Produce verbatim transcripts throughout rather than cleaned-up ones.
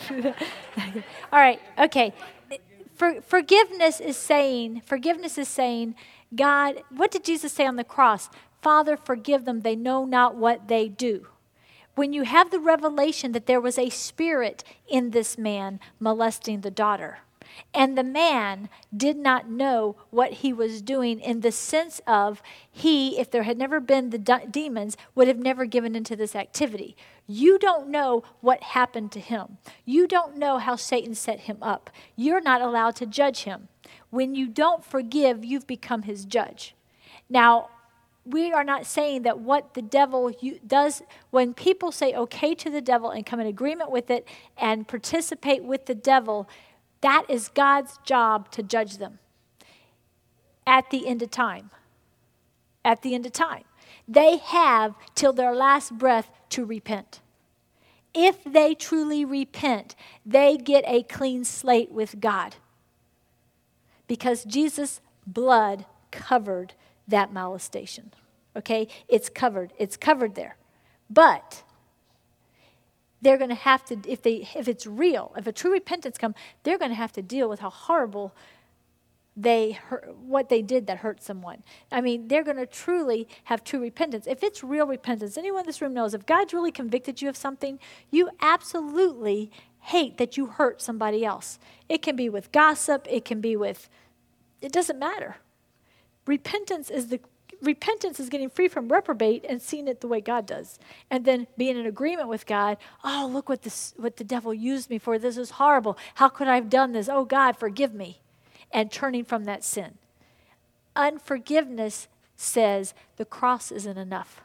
All right, okay. For, forgiveness is saying, forgiveness is saying, God, what did Jesus say on the cross? Father, forgive them. They know not what they do. When you have the revelation that there was a spirit in this man molesting the daughter, and the man did not know what he was doing in the sense of he, if there had never been the de- demons, would have never given into this activity. You don't know what happened to him. You don't know how Satan set him up. You're not allowed to judge him. When you don't forgive, you've become his judge. Now, we are not saying that what the devil you, does, when people say okay to the devil and come in agreement with it and participate with the devil, that is God's job to judge them at the end of time. At the end of time. They have till their last breath to repent. If they truly repent, they get a clean slate with God. Because Jesus' blood covered that molestation. Okay? It's covered. It's covered there. But they're going to have to, if they, if it's real, if a true repentance comes, they're going to have to deal with how horrible they hurt, what they did that hurt someone. I mean, they're going to truly have true repentance. If it's real repentance, anyone in this room knows if God's really convicted you of something, you absolutely hate that you hurt somebody else. It can be with gossip. It can be with, it doesn't matter. Repentance is the Repentance is getting free from reprobate and seeing it the way God does. And then being in agreement with God. Oh, look what this, what the devil used me for. This is horrible. How could I have done this? Oh, God, forgive me. And turning from that sin. Unforgiveness says the cross isn't enough.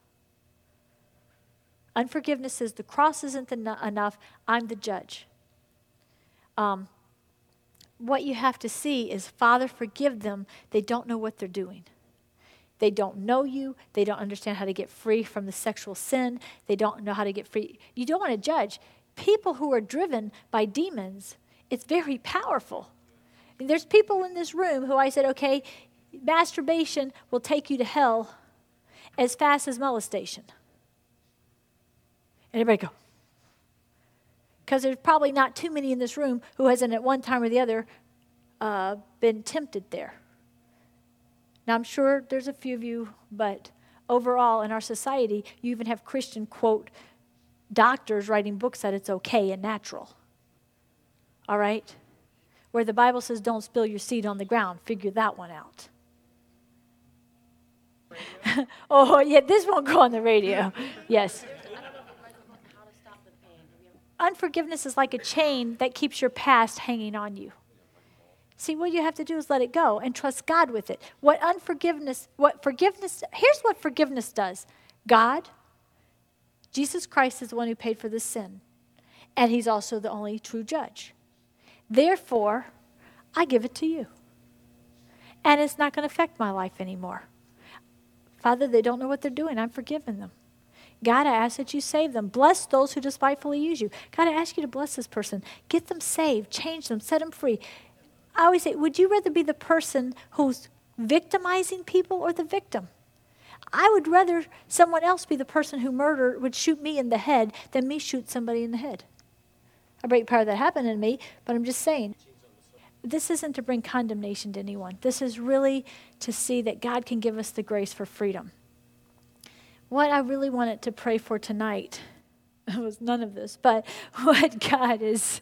Unforgiveness says the cross isn't en- enough. I'm the judge. Um, what you have to see is, Father, forgive them. They don't know what they're doing. They don't know you. They don't understand how to get free from the sexual sin. They don't know how to get free. You don't want to judge. People who are driven by demons, it's very powerful. And there's people in this room who I said, okay, masturbation will take you to hell as fast as molestation. And everybody go. Because there's probably not too many in this room who hasn't at one time or the other uh, been tempted there. Now, I'm sure there's a few of you, but overall in our society, you even have Christian, quote, doctors writing books that it's okay and natural. All right? Where the Bible says don't spill your seed on the ground. Figure that one out. Oh, yeah, this won't go on the radio. Yes. Unforgiveness is like a chain that keeps your past hanging on you. See, what you have to do is let it go and trust God with it. What unforgiveness, what forgiveness, here's what forgiveness does. God, Jesus Christ is the one who paid for this sin. And he's also the only true judge. Therefore, I give it to you. And it's not going to affect my life anymore. Father, they don't know what they're doing. I'm forgiving them. God, I ask that you save them. Bless those who despitefully use you. God, I ask you to bless this person. Get them saved. Change them. Set them free. I always say, would you rather be the person who's victimizing people or the victim? I would rather someone else be the person who murdered, would shoot me in the head than me shoot somebody in the head. I break part of that happened in me, but I'm just saying, this isn't to bring condemnation to anyone. This is really to see that God can give us the grace for freedom. What I really wanted to pray for tonight was none of this, but what God is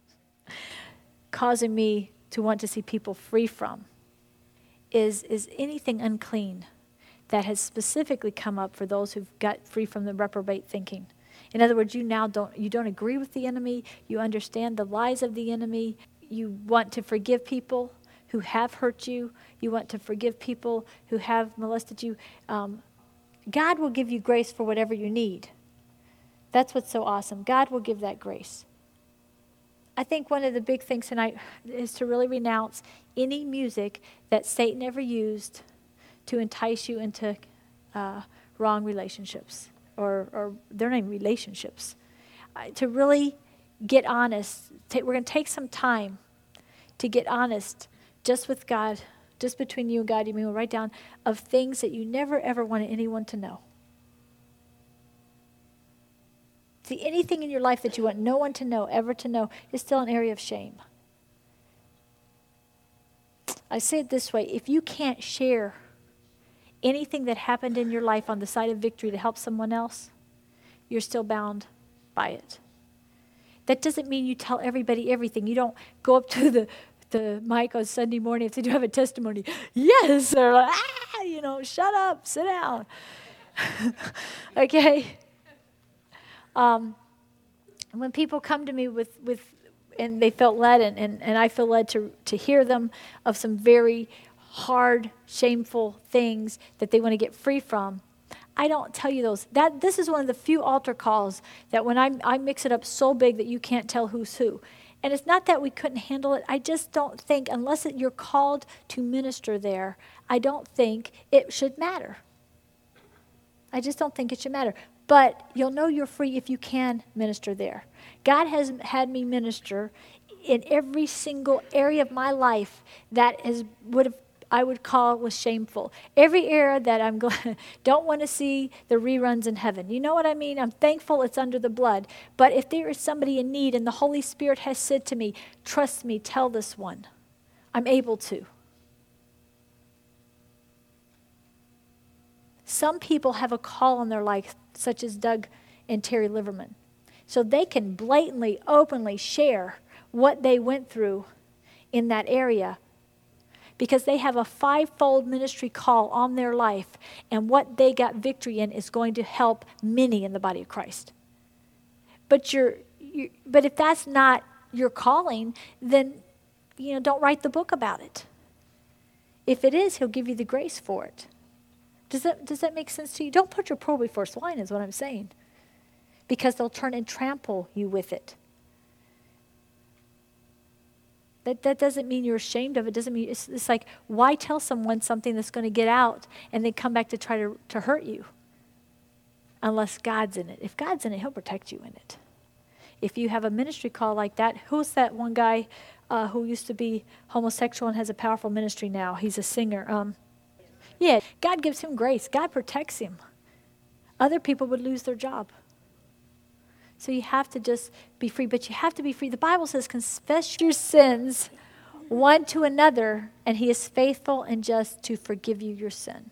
causing me to want to see people free from is, is anything unclean that has specifically come up for those who've got free from the reprobate thinking. In other words, you now don't you don't agree with the enemy. You understand the lies of the enemy. You want to forgive people who have hurt you. You want to forgive people who have molested you. Um, God will give you grace for whatever you need. That's what's so awesome. God will give that grace. I think one of the big things tonight is to really renounce any music that Satan ever used to entice you into uh, wrong relationships, or, or they're not even relationships. Uh, to really get honest, ta- we're going to take some time to get honest just with God, just between you and God. You mean we'll write down of things that you never ever wanted anyone to know. See, anything in your life that you want no one to know, ever to know, is still an area of shame. I say it this way, if you can't share anything that happened in your life on the side of victory to help someone else, you're still bound by it. That doesn't mean you tell everybody everything. You don't go up to the, the mic on Sunday morning if they do have a testimony. Yes, or like, ah, you know, shut up, sit down. Okay? Um, when people come to me with, with and they felt led, and, and, and I feel led to, to hear them of some very hard, shameful things that they want to get free from, I don't tell you those. That this is one of the few altar calls that when I, I mix it up so big that you can't tell who's who. And it's not that we couldn't handle it. I just don't think, unless it, you're called to minister there, I don't think it should matter. I just don't think it should matter. But you'll know you're free if you can minister there. God has had me minister in every single area of my life that has would have I would call was shameful. Every area that I'm glad, don't want to see the reruns in heaven. You know what I mean? I'm thankful it's under the blood. But if there is somebody in need and the Holy Spirit has said to me, trust me, tell this one, I'm able to. Some people have a call on their life, such as Doug and Terry Liverman. So they can blatantly, openly share what they went through in that area because they have a fivefold ministry call on their life, and what they got victory in is going to help many in the body of Christ. But you're, you, but if that's not your calling, then you know don't write the book about it. If it is, He'll give you the grace for it. Does that does that make sense to you? Don't put your pearl before swine, is what I'm saying, because they'll turn and trample you with it. That that doesn't mean you're ashamed of it. Doesn't mean it's, it's like, why tell someone something that's going to get out and then come back to try to, to hurt you? Unless God's in it. If God's in it, He'll protect you in it. If you have a ministry call like that, who's that one guy uh, who used to be homosexual and has a powerful ministry now? He's a singer. Um, yeah, God gives him grace. God protects him. Other people would lose their job. So you have to just be free, but you have to be free. The Bible says, confess your sins one to another, and He is faithful and just to forgive you your sin.